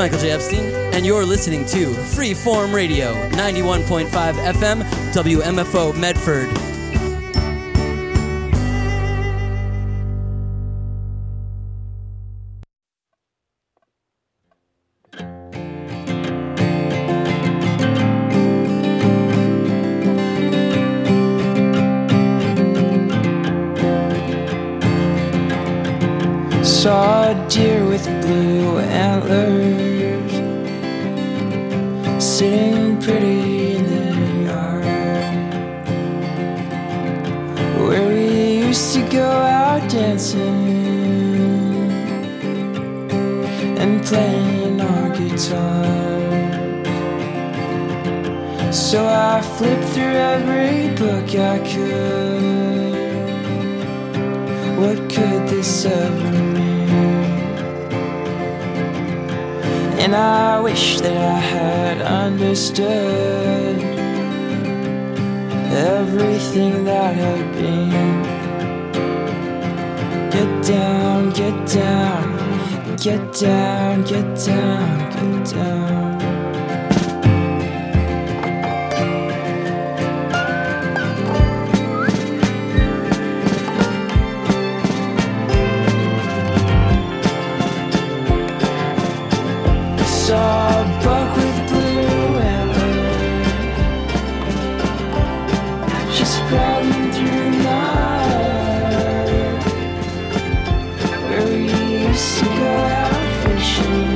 Michael J. Epstein, and you're listening to Freeform Radio, 91.5 FM, WMFO Medford. Saw a deer with blue antlers sitting pretty in the yard where we used to go out dancing and playing our guitars. So I flipped through every book I could. What could this ever mean? And I wish that I had understood everything that had been. Get down, get down, get down, get down, get down. Saw a buck with blue antlers just crawling through mud where we used to go out fishing,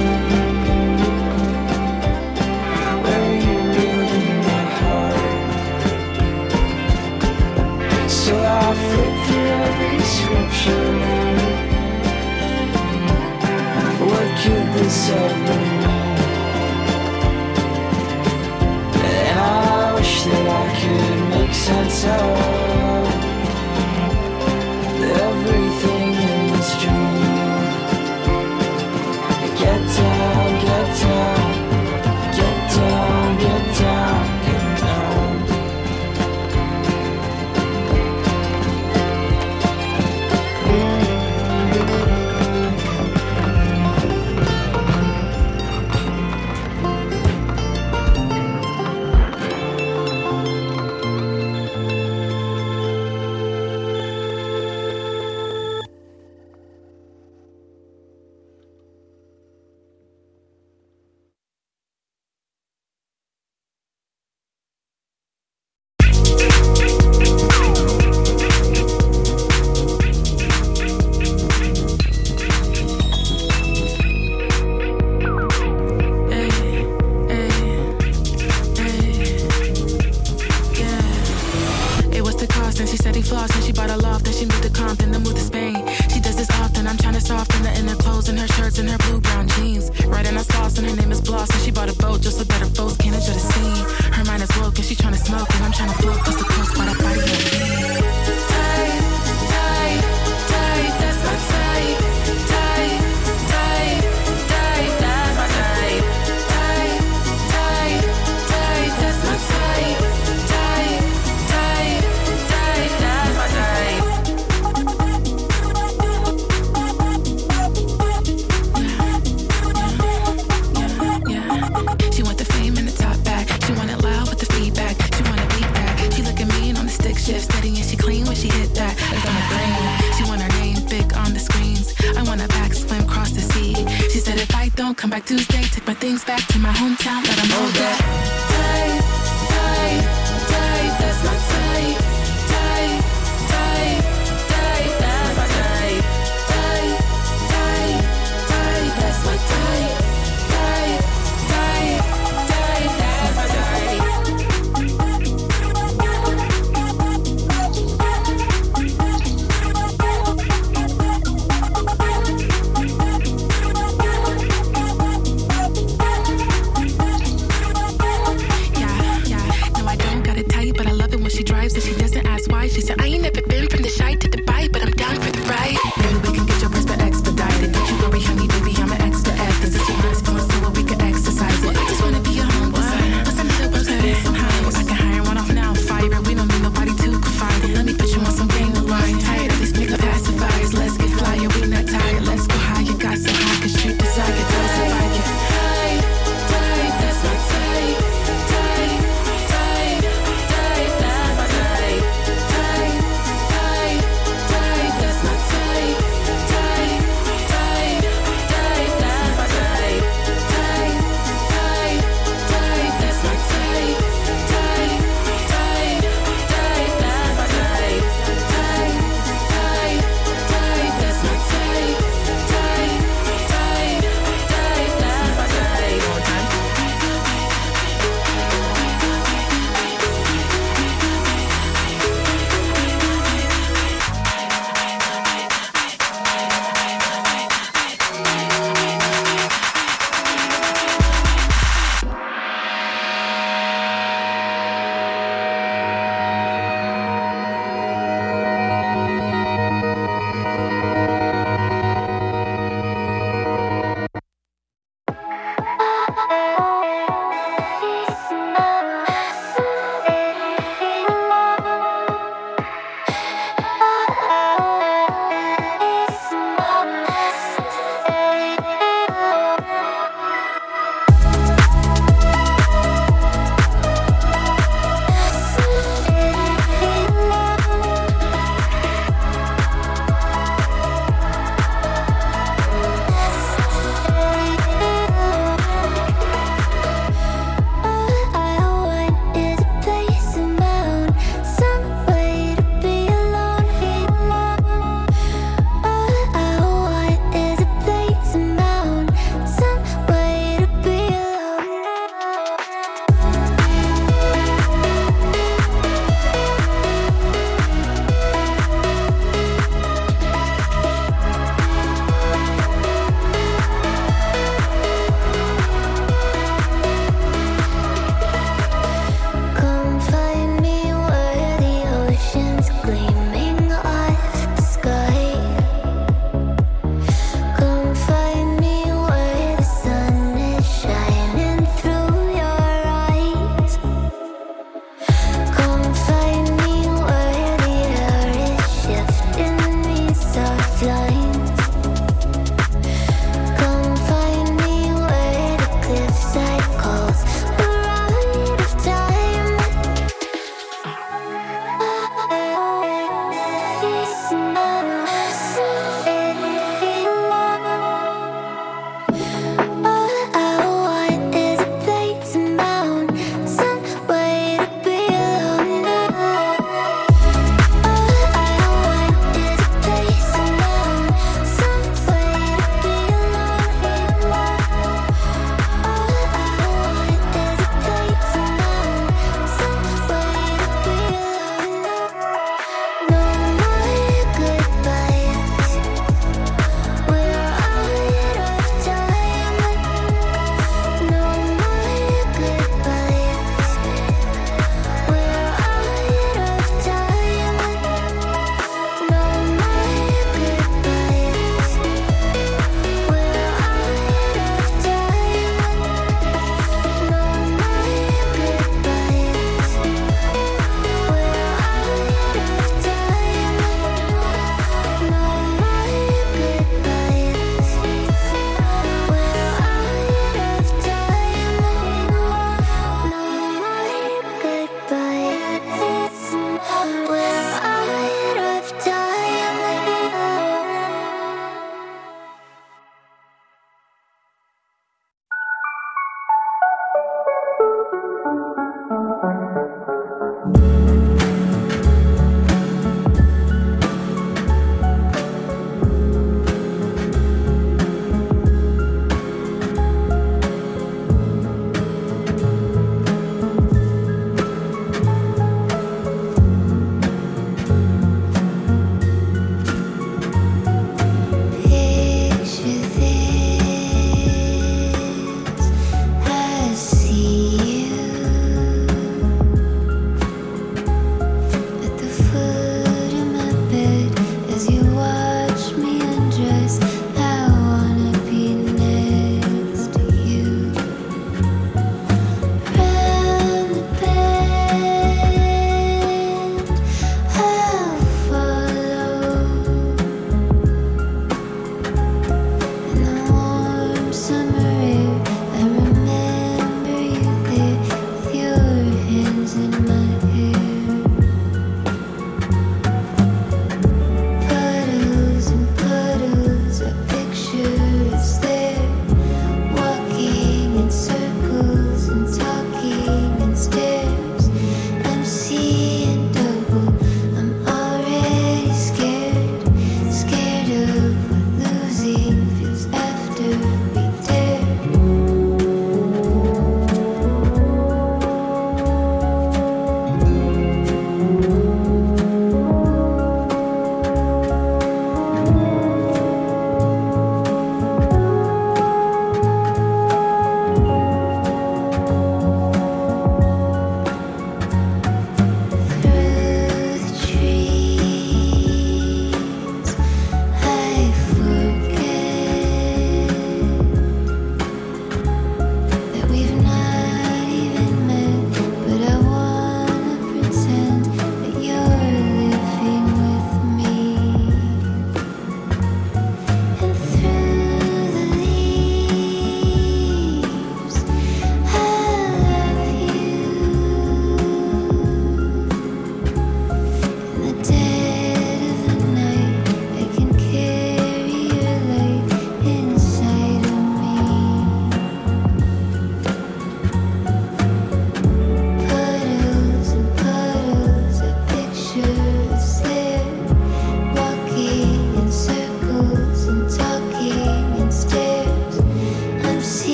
where you reeled in my heart. So I flipped through every scripture. What could this ever mean? And I wish that I could make sense of everything in this dream. Get down, get down, get down, get down, get down.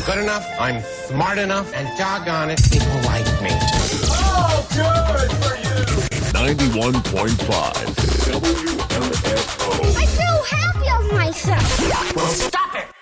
good enough, I'm smart enough, and doggone it, people like me. Oh, good for you! 91.5 WMFO. I feel happy of myself. Well, stop it!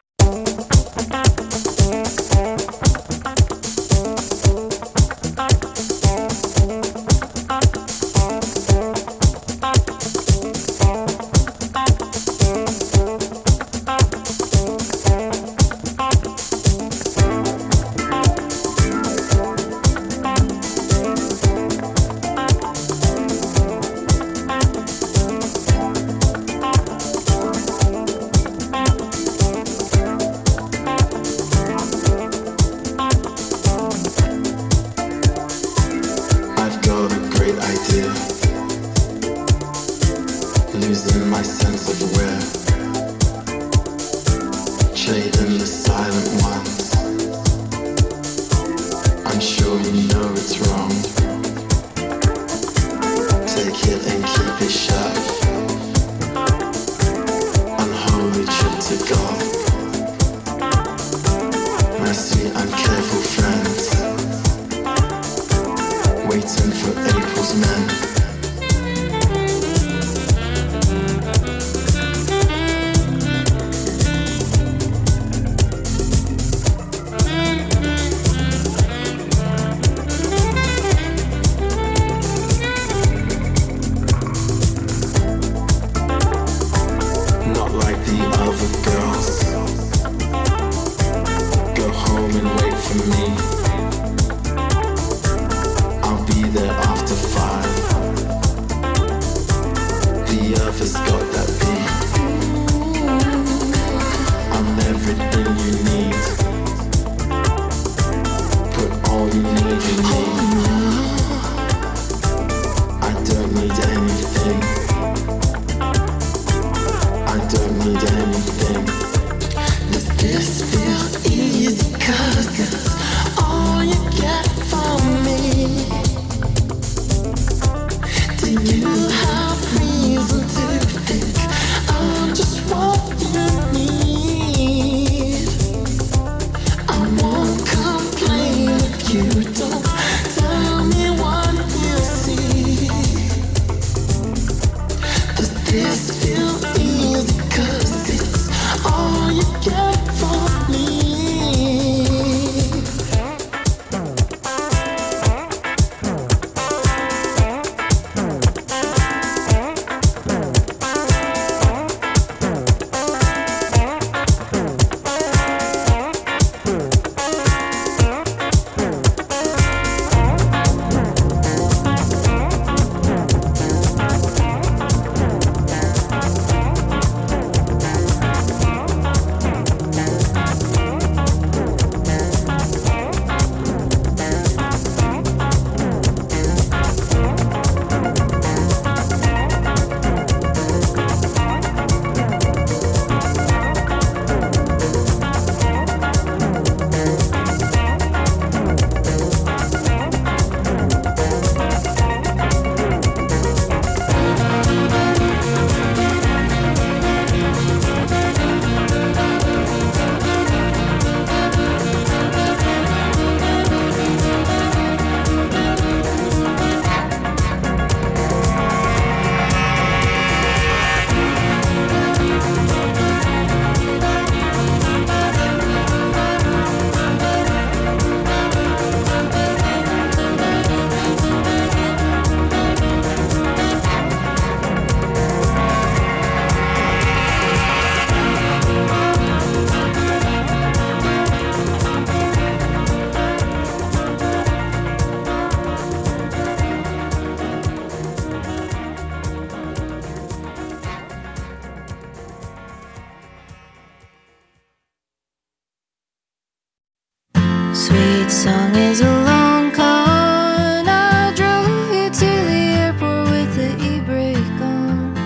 Sweet song is a long con. I drove you to the airport with the e-brake on.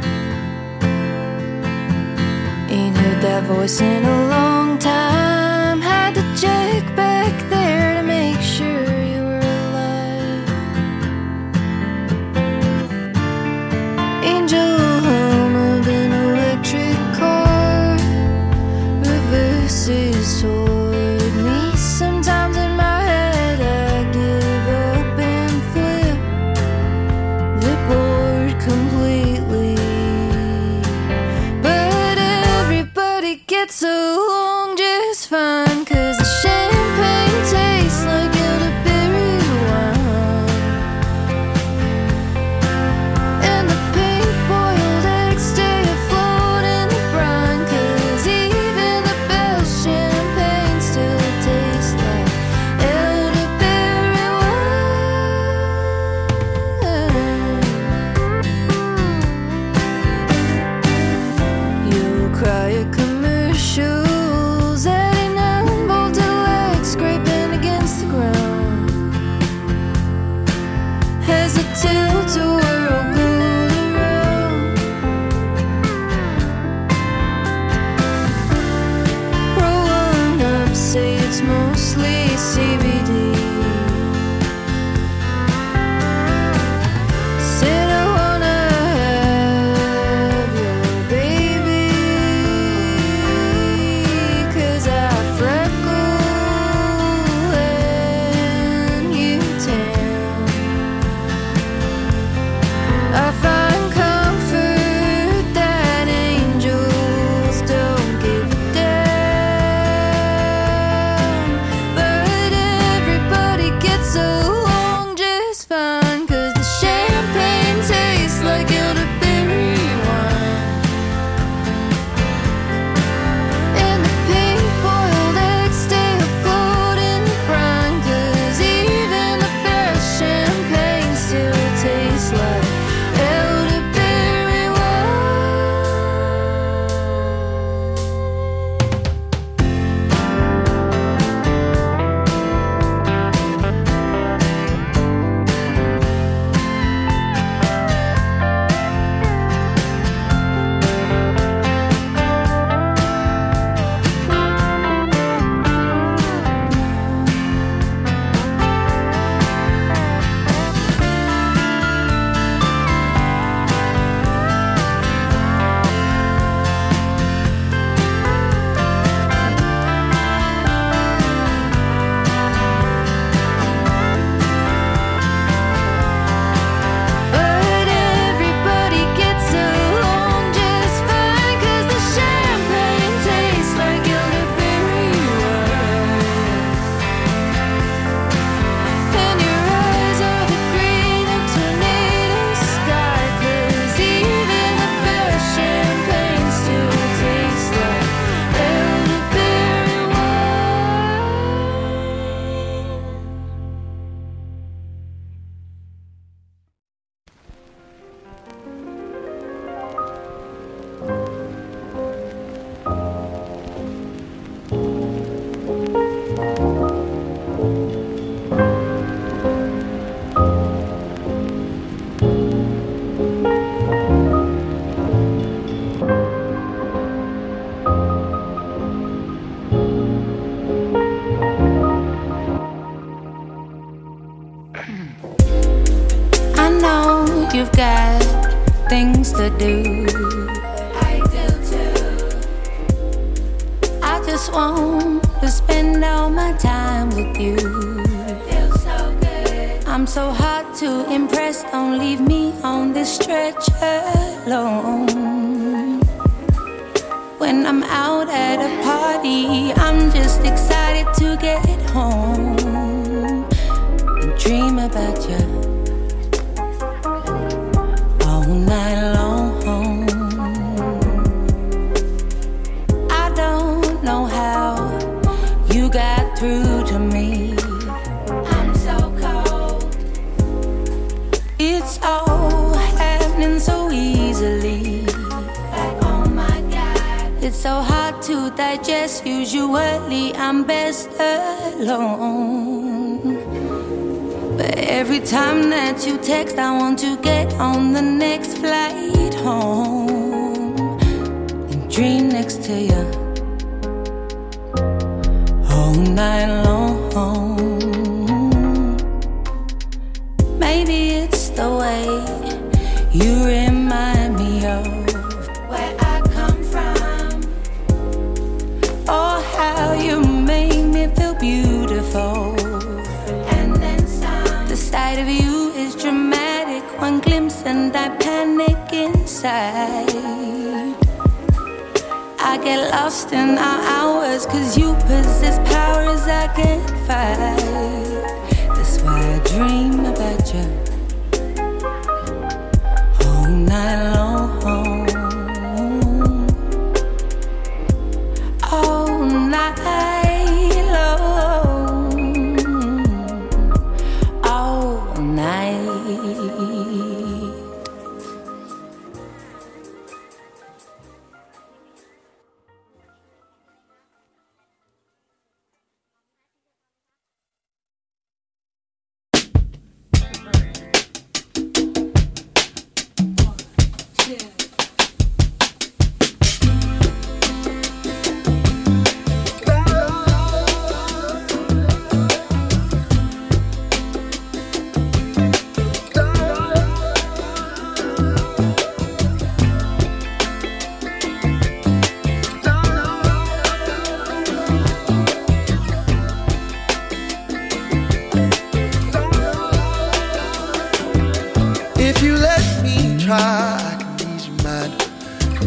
Ain't heard that voice in a long time. Had to check back there to make sure you were alive. Angel hum of an electric car, reverses toward tilt a whirlpool around. Rolling up, say it's mostly CBD. Said I wanna have your baby, 'cause I freckle and you tan. I find comfort that angels don't give a damn. But everybody gets along just fine, 'cause the champagne tastes like elderberry wine. And the pink-boiled eggs stay afloat in the brine, 'cause even the best champagne still tastes like elderberry wine. But everybody gets along just fine, 'cause the champagne tastes like elderberry wine. And your eyes are the green of tornado sky, 'cause even the best champagne still tastes like elderberry wine. I know you've got things to do. I do too. I just want to spend all my time with you. Feels so good. I'm so hard to impress. Don't leave me on this stretch alone. When I'm out at a party, I'm just excited to get home and dream about you all night long. I don't know how you got through to me. I'm so cold. It's all happening so easily. Like, oh my God. It's so hard to digest. Usually I'm best alone. But every time that you text, I want to get on the next flight home and dream next to you all night long. Maybe it's the way you remind me of where I come from, or how you make me feel beautiful. The sight of you is dramatic. One glimpse and I panic inside. I get lost in our hours, 'cause you possess powers I can't fight. That's why I dream about you all night long. All night long. All night.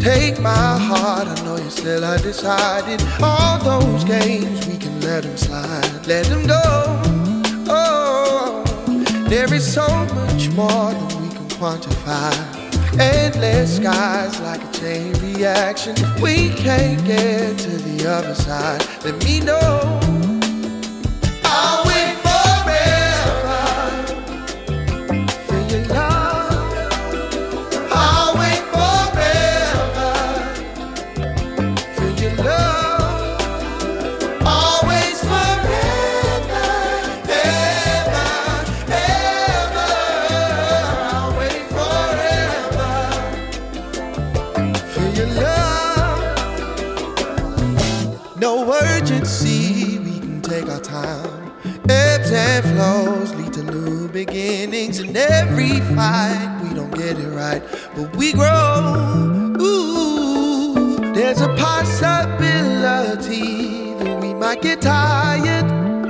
Take my heart, I know you're still undecided. All those games, we can let them slide, let them go. Oh, there is so much more than we can quantify. Endless skies like a chain reaction. If we can't get to the other side, let me know. I'll wait forever for your love. I'll wait forever for your love. Always forever, ever, ever. I'll wait forever for your love. No urgency, we can take our time. Ebbs and flows lead to new beginnings. In every fight, we don't get it right, but we grow. Ooh, there's a possibility that we might get tired,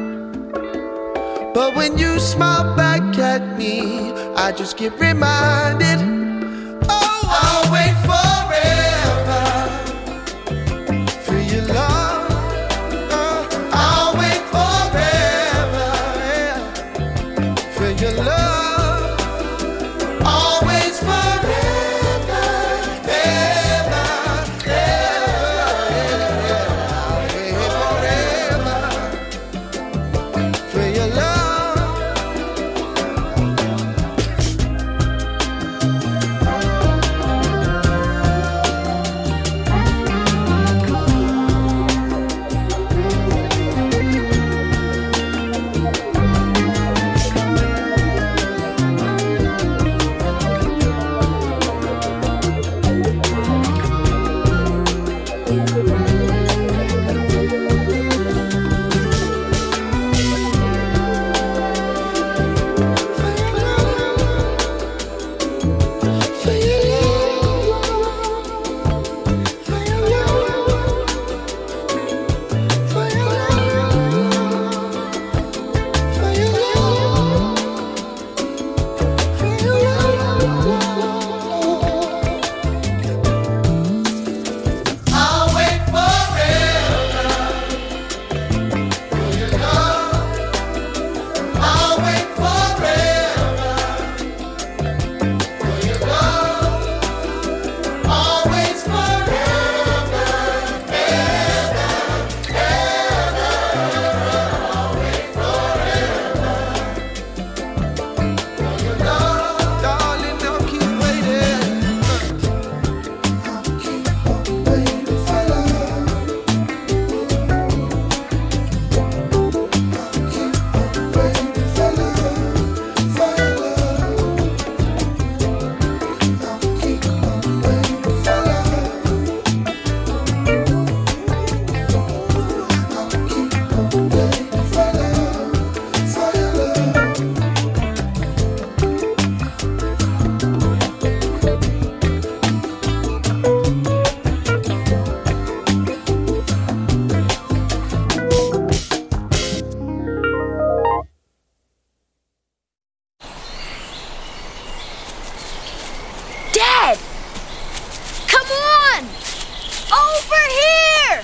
but when you smile back at me, I just get reminded. Oh, I'll wait forever for your love. I'll wait forever, yeah, for your love. Always forever, ever, ever. I'll wait forever for your love. Dad! Come on! Over here!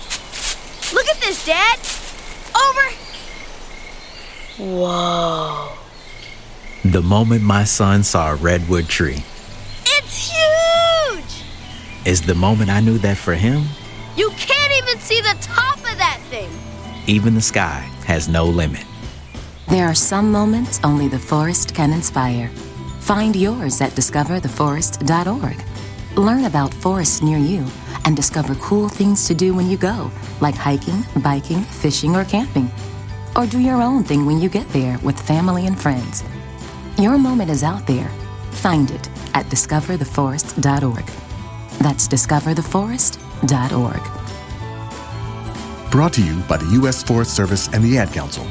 Look at this, Dad! Over... Whoa. The moment my son saw a redwood tree It's huge! is the moment I knew that for him, You can't even see the top of that thing! even the sky has no limit. There are some moments only the forest can inspire. Find yours at discovertheforest.org. Learn about forests near you and discover cool things to do when you go, like hiking, biking, fishing, or camping. Or do your own thing when you get there with family and friends. Your moment is out there. Find it at discovertheforest.org. That's discovertheforest.org. Brought to you by the U.S. Forest Service and the Ad Council.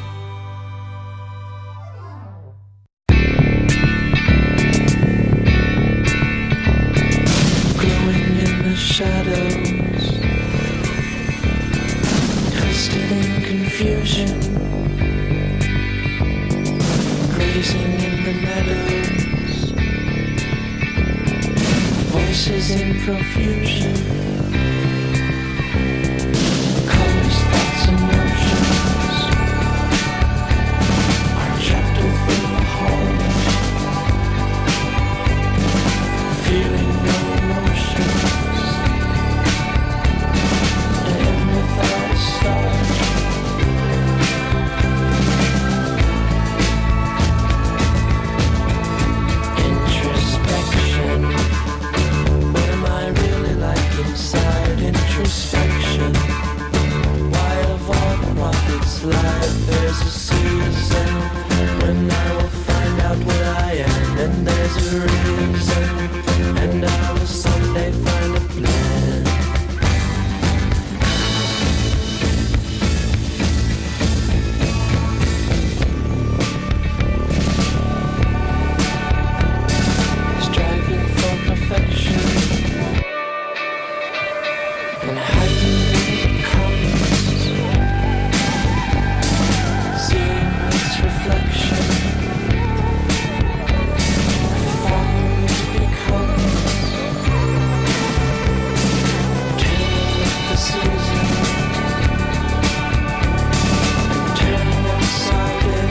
Glowing in the shadows, twisted in confusion, grazing in the meadows, voices Faces in profusion, colors, thoughts, emotions are trapped within the heart, feeling no emotions, and without a start. Introspection. What am I really like inside? Introspection. Why of all the rockets life there's a season when I will find out what I am, and there's a reason, and I will someday find a plan. Striving for perfection and hiding in the comments, seeing its reflection, following its becomes, turning with the season, turning outside in,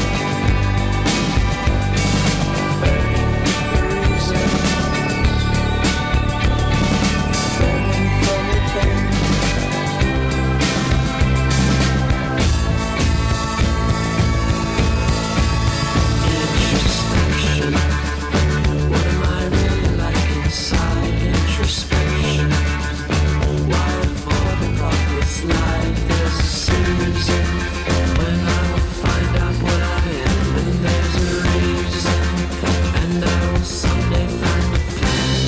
burning with the reasons, burning from within. Introspection. What am I really like inside? Introspection. Why of all the rockets life there's a season when I will find out what I am, and there's a reason, and I will someday find a plan.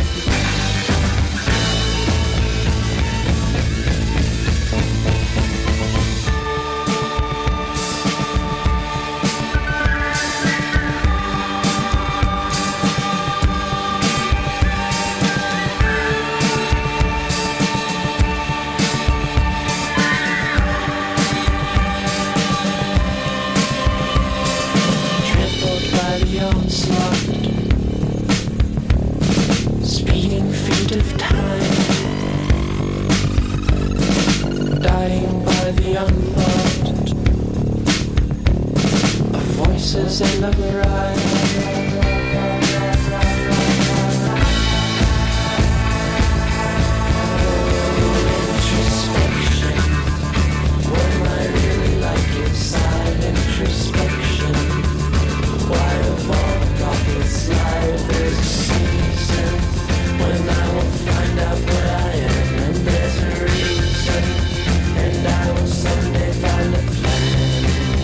Trampled by the onslaught, speeding feet of time, dying by the unthought of voices and of rhyme. Introspection. What am I really like inside? Introspection. Why of all the rockets life there's a season when I will find out what I am, and there's a reason, and I will someday find a plan.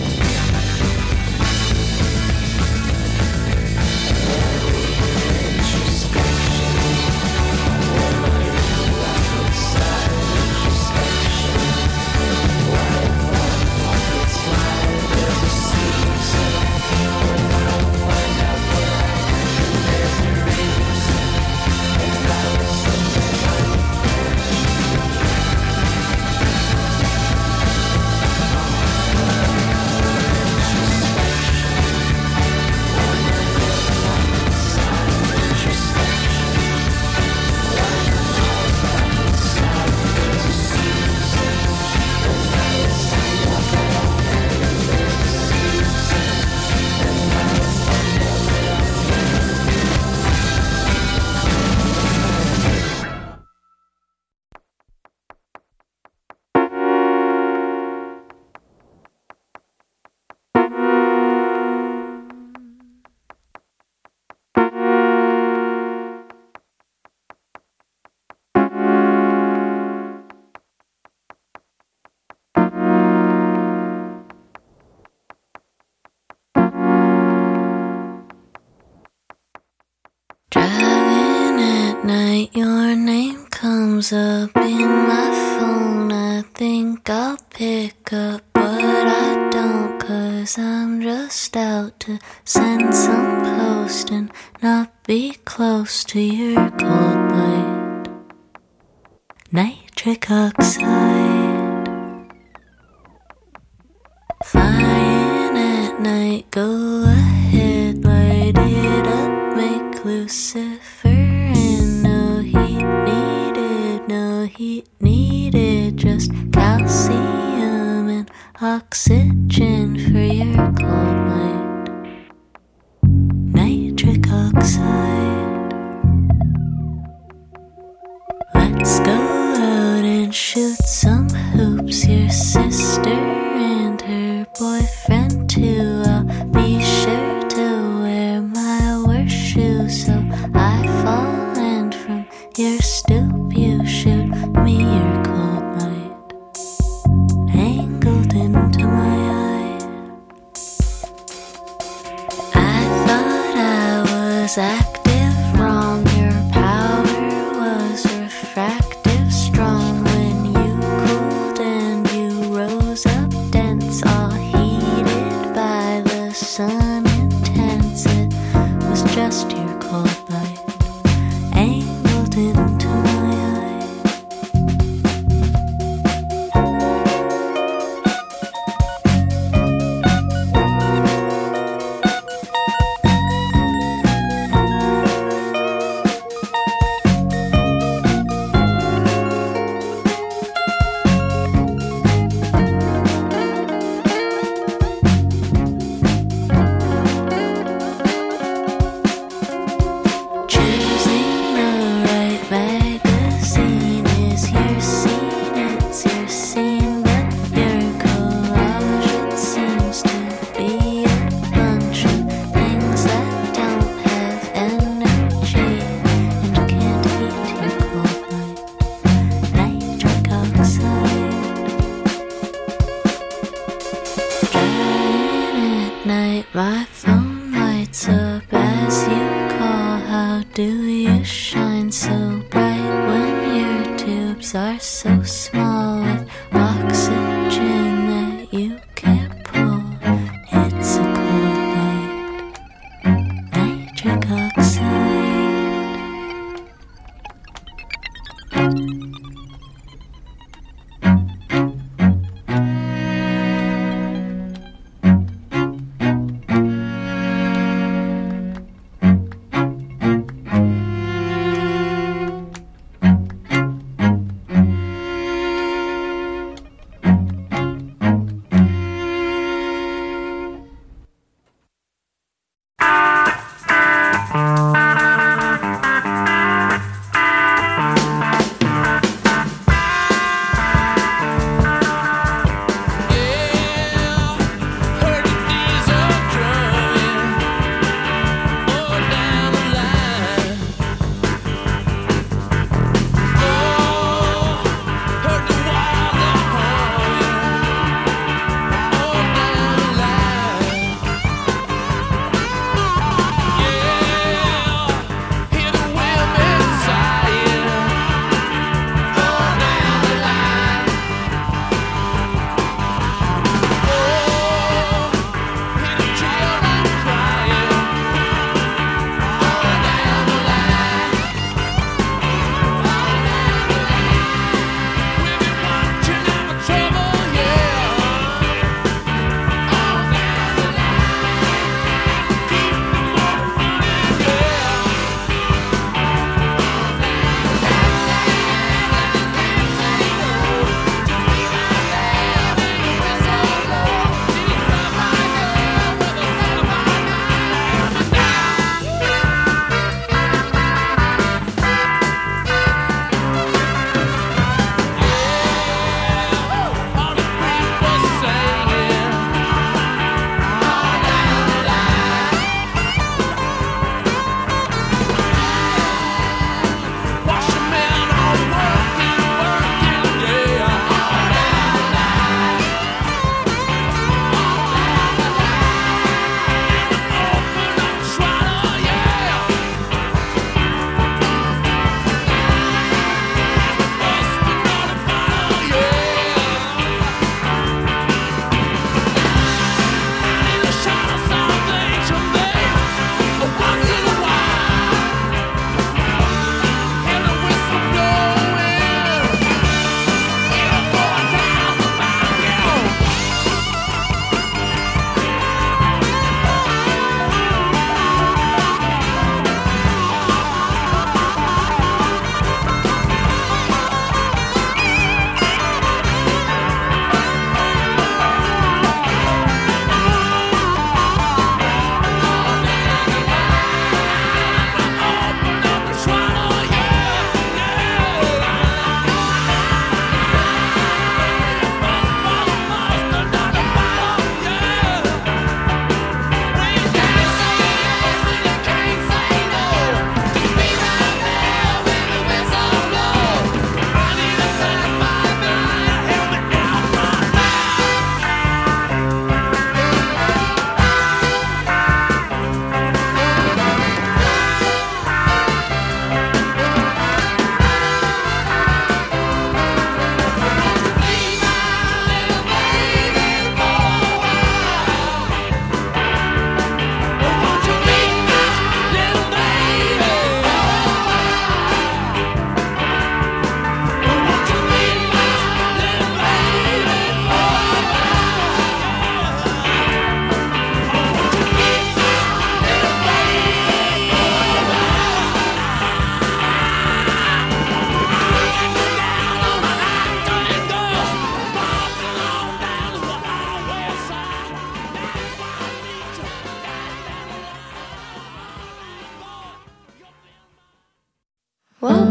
night your name comes up in my phone. I think I'll pick up, but I don't, 'cause I'm just out to send some post and not be close to your cold light. Nitric oxide, flying at night, go ahead, light it up, make Lucifer and oxygen for your cold night. Nitric oxide. Let's go out and shoot some hoops. Your sister and her boyfriend too. I'll be sure to wear my worst shoes so I fall, and from your stoop you shoot me your cold night, angled into my eye. I thought I was active wrong. Your power was refractive strong. When you cooled and you rose up dense, all heated by the sun intense. It was just your cold light, angled into my eye. Choosing the right magazine is your scene, it's your scene, but your collage, it seems to be a bunch of things that don't have energy and can't heat your cold night. Nitric oxide. Driving at night, my phone lights up as you call. How do you shine so bright when your tubes are so small, with oxygen that you can't pull? It's a cold night. Nitric oxide.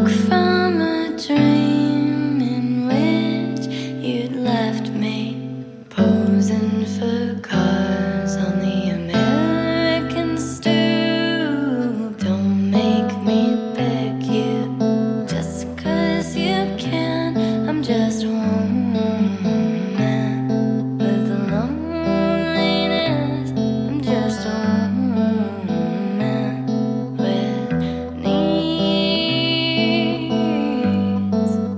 woke from a dream in which you'd left me posing for cars on the American stoop. Don't make me beg you just 'cause you can. I'm just one man with loneliness. I'm just one man with needs.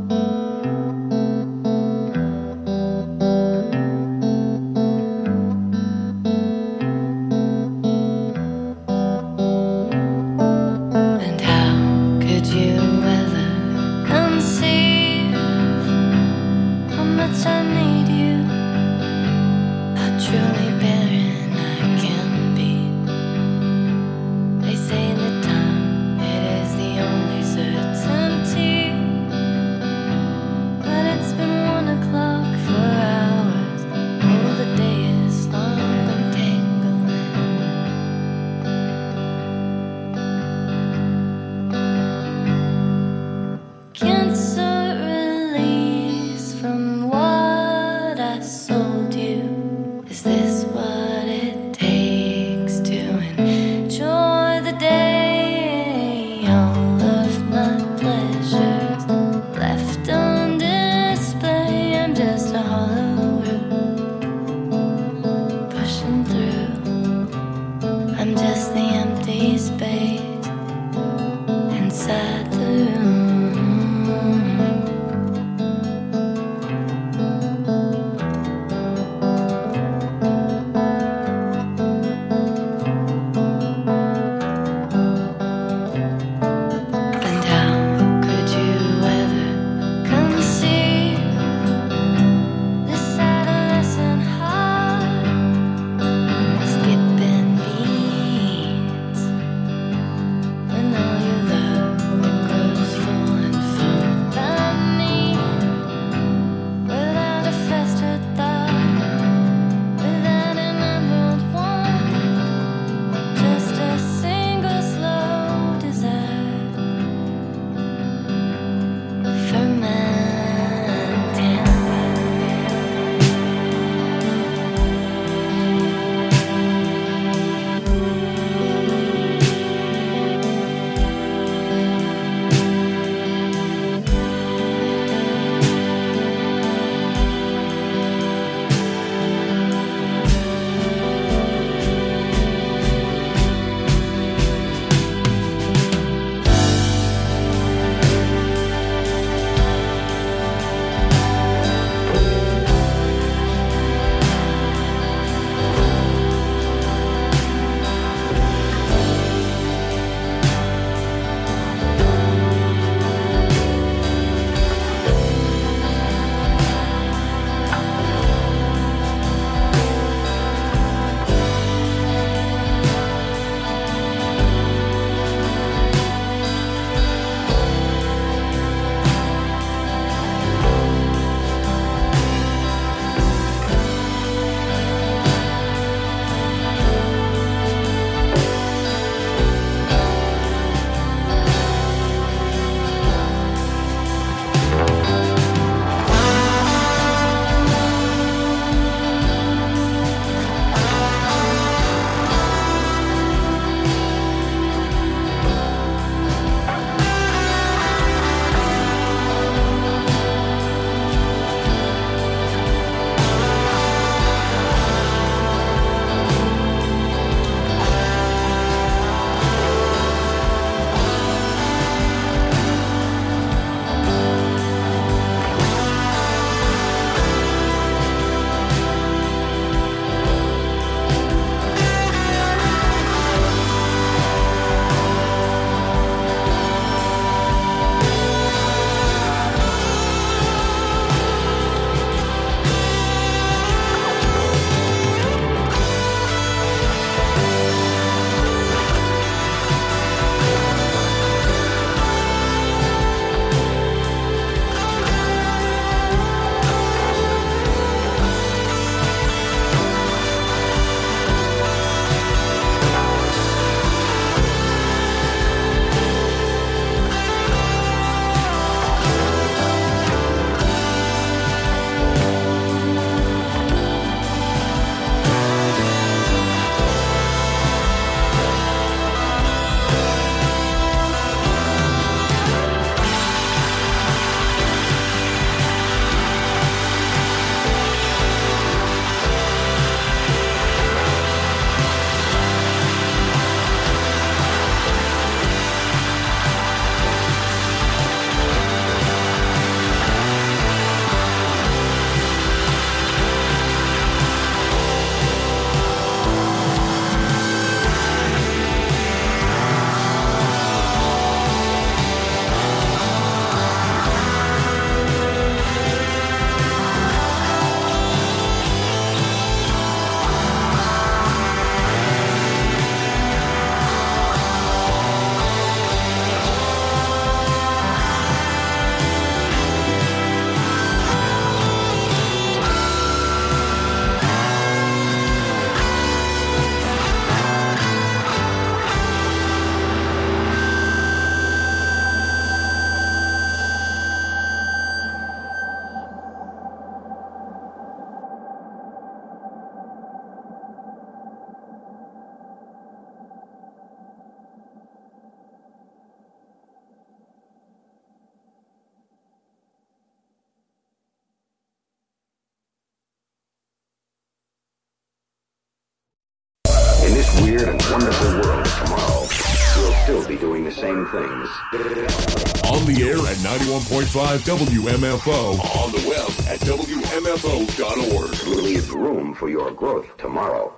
weird and wonderful world of tomorrow, we'll still be doing the same things. On the air at 91.5 WMFO. On the web at WMFO.org. We'll leave room for your growth tomorrow.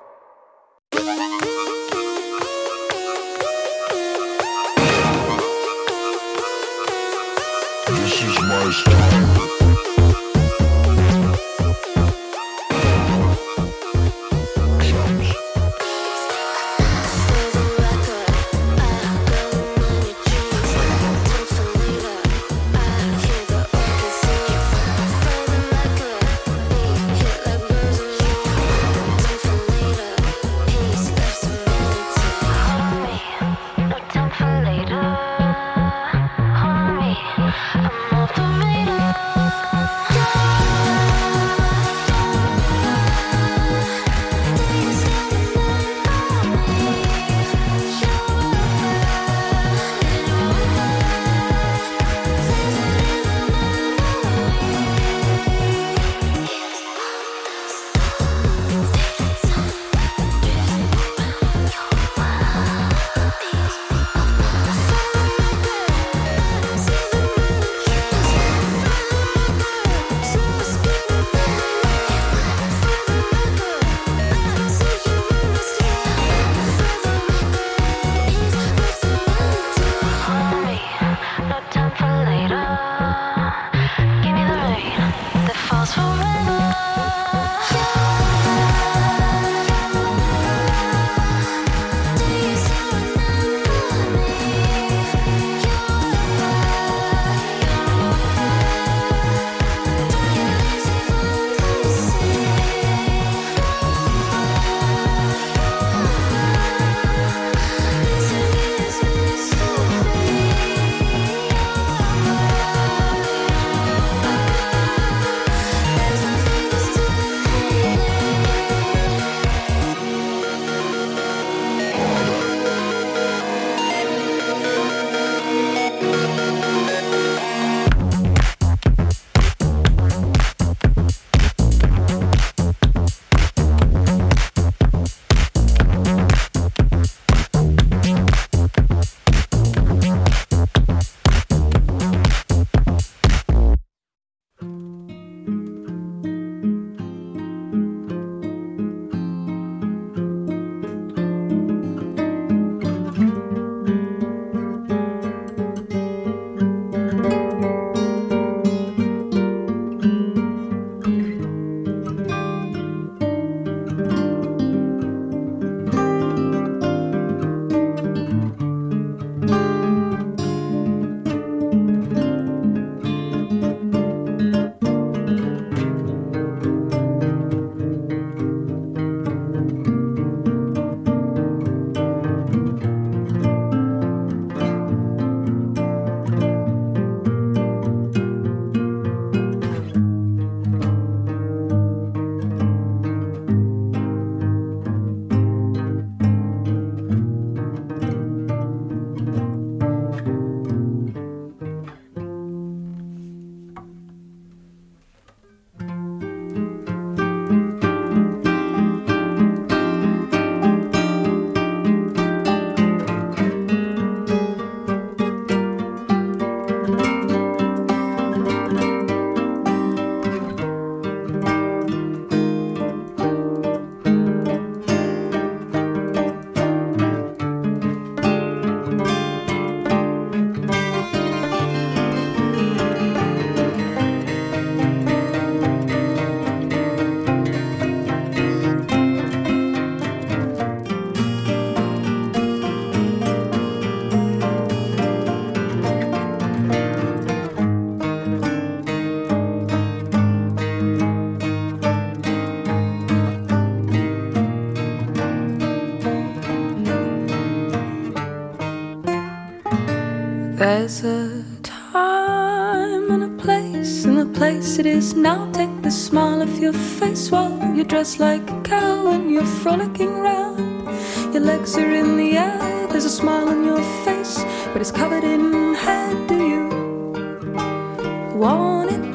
This is my style. There's a time and a place, and the place it is now. Take the smile off your face while you're dressed like a cow and you're frolicking round. Your legs are in the air, there's a smile on your face, but it's covered in hair. Do you want it?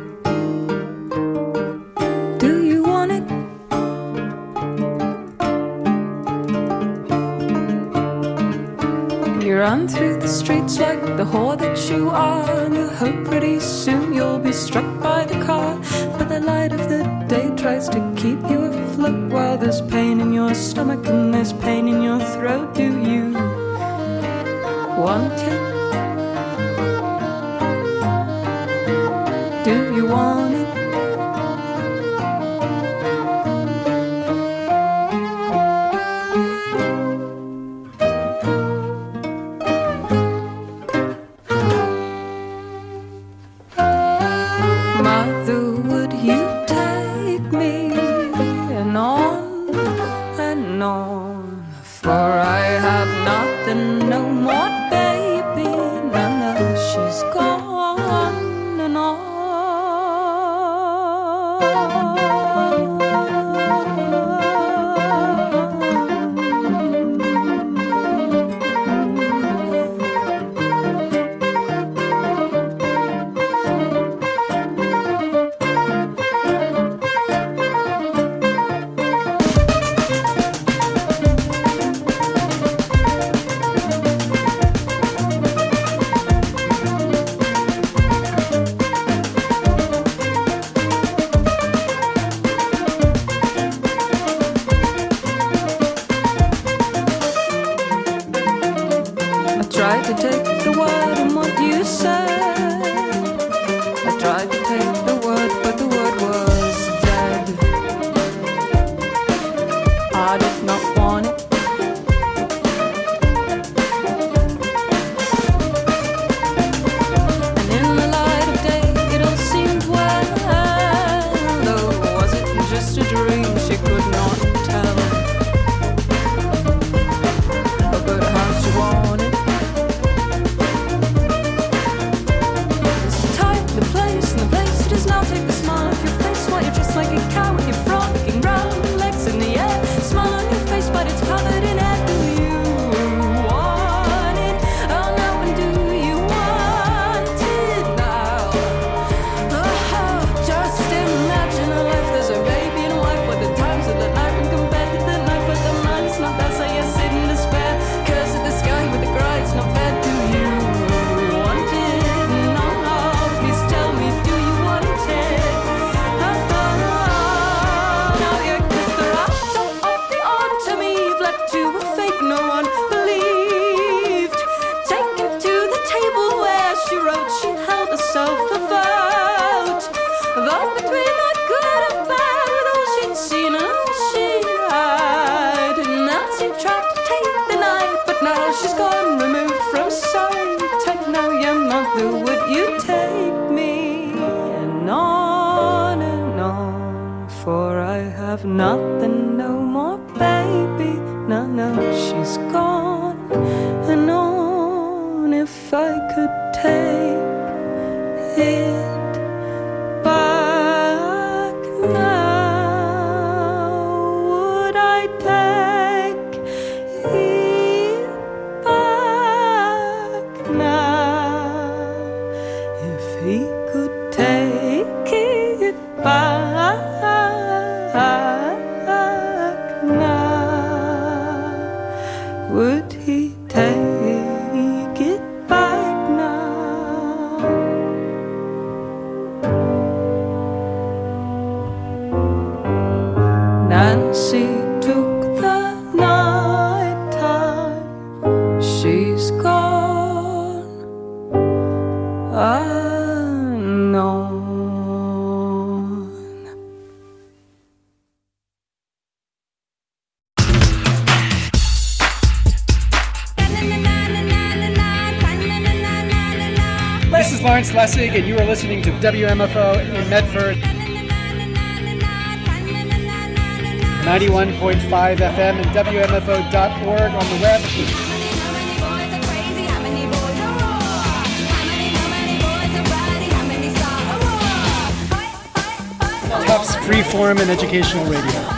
Do you want it? You run through the streets like the whore that you are, and you hope pretty soon you'll be struck by the car. But the light of the day tries to keep you afloat while there's pain in your stomach and there's pain in your throat. Do you want it? Do you want it? This is Lawrence Lessig, and you are listening to WMFO in Medford. 91.5 FM and WMFO.org on the web. Tufts Freeform and Educational Radio.